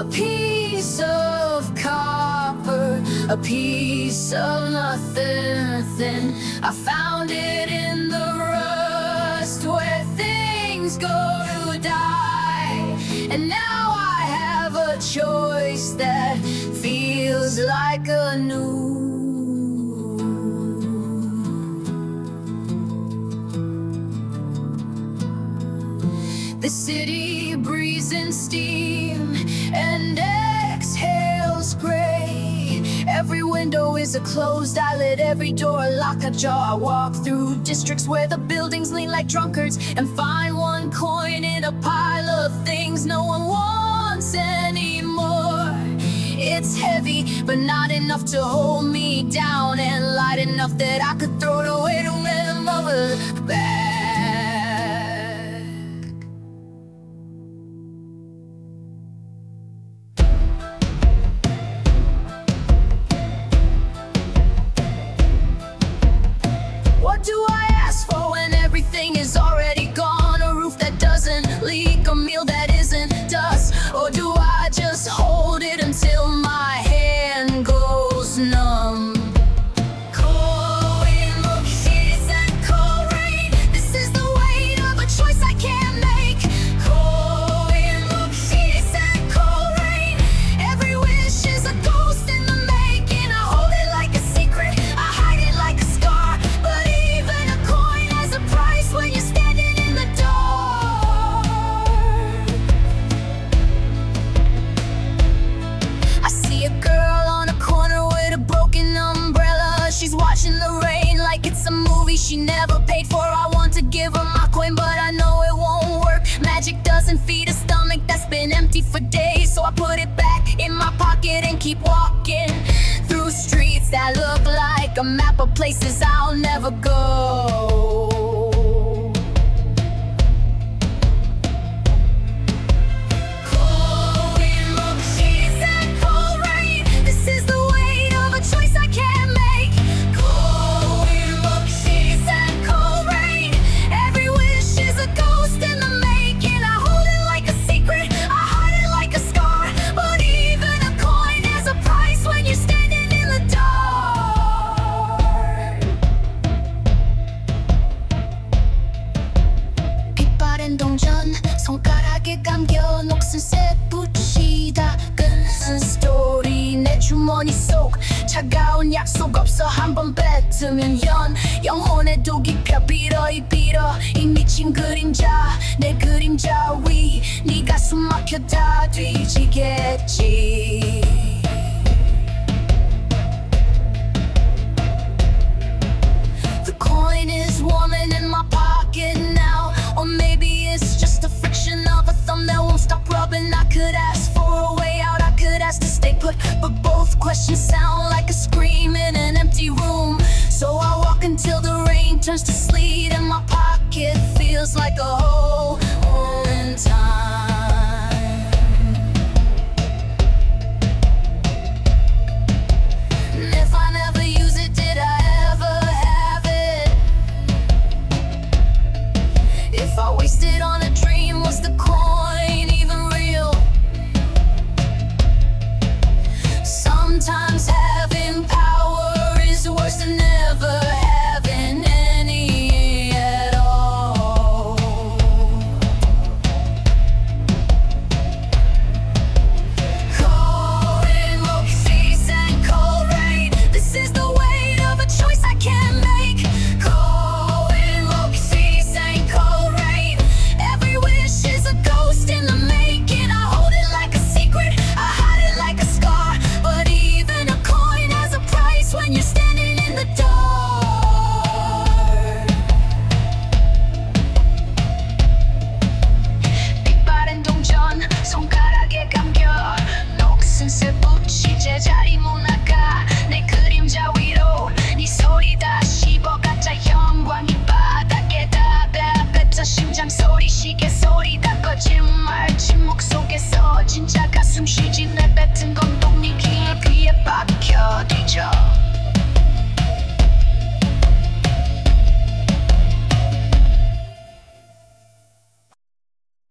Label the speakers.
Speaker 1: A piece of copper, a piece of nothing. I found it in the rust where things go to die. And now I have a choice that feels like a new. The city breathes in steam and exhales gray. Every window is a closed eyelid, every door a lock ajar. I walk through districts where the buildings lean like drunkards and find one coin in a pile of things no one wants anymore. It's heavy, but not enough to hold me down, and light enough that I could throw it away to never look back. What do I ask for when everything is already gone? A roof that doesn't leak, a meal that isn't dust. Or do I just hold it until my hand goes numb? Cold wind, kisses and cold rain. This is the weight of a choice I can't make. Cold wind, kisses and cold rain. Every wish is a ghost in the making. I hold it like a secret, I hide it like a scar. But even a coin has a price when you're standing in the dark. I see a girl on a corner with a broken umbrella. She's watching the rain like it's a movie she never paid for. I want to give her my coin, but I know it won't work. Magic doesn't feed a stomach that's been empty for days. So I put it back in my pocket and keep walking through streets that look like a map of places I'll never go. Cold wind, kisses and cold rain. This is the weight of a choice I can't make. Cold wind, kisses and cold rain. Every wish is a ghost in the making. I hold it like a secret, I hide it like a scar. But even a coin has a price when you're standing in the dark. 빛바랜 동전, 손가락에 감겨 녹슨색 붙이다 끝은 스토리. 내 주머니 속 차가운 약속 없어. 한번 뱉으면 영혼에도 깊여 빌어 이 미친 그림자. 내 그림자 위 네가 숨막혀 다 뒤지겠지. The coin is warming in my pocket now. Or maybe it's just a friction of a thumb that won't stop rubbing. I could ask for a way out, I could ask to stay put, but both questions sound like a scream in an empty room. So I walk until the rain turns to sleet and my pocket feels like a hole in time. And if I never use it, did I ever have it? If I wasted on a dream, was the coin even real? Sometimes having power is worse than never having any at all. Cold wind, kisses and cold rain. This is the weight of a choice I can't make. Cold wind, kisses and cold rain. Every wish is a ghost in the making. I hold it like a secret, I hide it like a scar. But even a coin has a price when you're standing in the dark. 빛바랜 동전, 손가락에 감겨 녹슨색 붙이 제자리 못 나가. 내 그림자 위로 네 소리 다